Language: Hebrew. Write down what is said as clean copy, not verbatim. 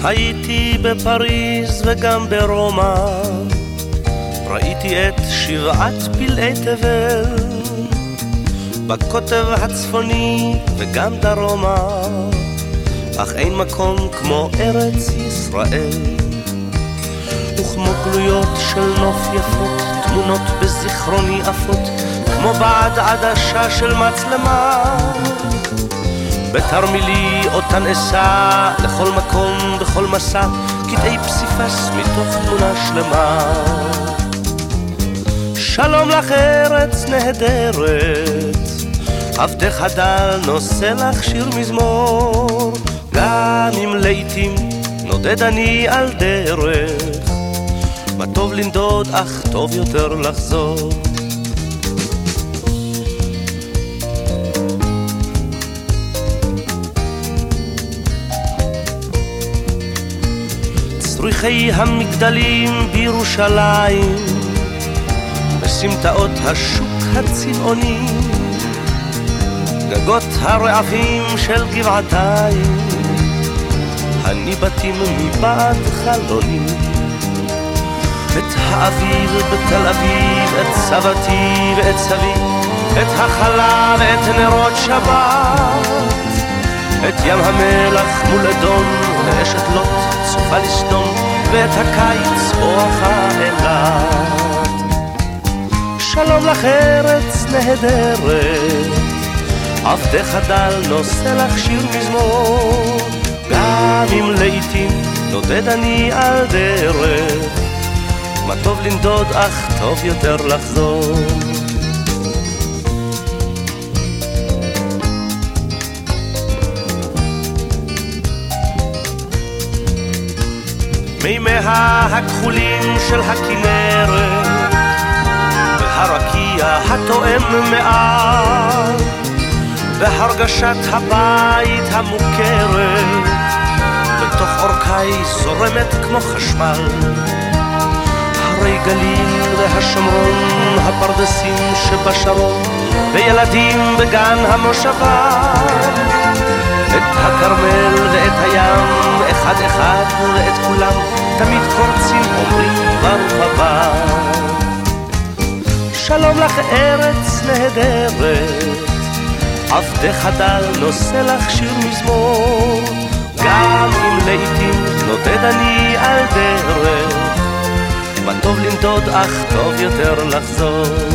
הייתי בפריז וגם ברומא, ראיתי את שבעת פלאי תבל, בקוטב הצפוני וגם דרומה, אך אין מקום כמו ארץ ישראל. וכמו גלויות של נוף יפות, תמונות בזיכרוני עפות, כמו בעד עדשה של מצלמה, בתרמילי אותן אסע לכל מקום בכל מסע, קטעי פסיפס מתוך תמונה שלמה. שלום לך ארץ נהדרת, עבדך הדל נושא לך שיר מזמור, גם אם לעתים נודד אני על דרך, מה טוב לנדוד אך טוב יותר לחזור. צריחי המגדלים בירושלים, בסמטאות השוק הצבעוני, גגות הרעפים של גבעתיים, הניבטים מבעד חלוני. את האביב בתל אביב, את סבתי ואת סבי, את החלה ואת נרות שבת, את ים המלח מול אדום ואשת לוט צופה לסדום, ואת הקיץ בואכה אילת. שלום לך ארץ נהדרת, עבדך הדל נושא לך שיר מזמור, גם אם לעתים נודד אני על דרך, מה טוב לנדוד אך טוב יותר לחזור. מימיה הכחולים של הכנרת והרקיע התואם מעל, והרגשת הבית המוכרת בתוך אורכי זורמת כמו חשמל. הרי גליל והשומרון, הפרדסים שבשרון, וילדים בגן המושבה, את הכרמל ואת הים, אחד אחד ואת כולם, תמיד קורצים אומרים ברוך הבא. שלום לך ארץ נהדרת, עבדך הדל נושא לך שיר מזמור, גם אם לעתים נודד אני על דרך, מה טוב לנדוד אך טוב יותר לחזור.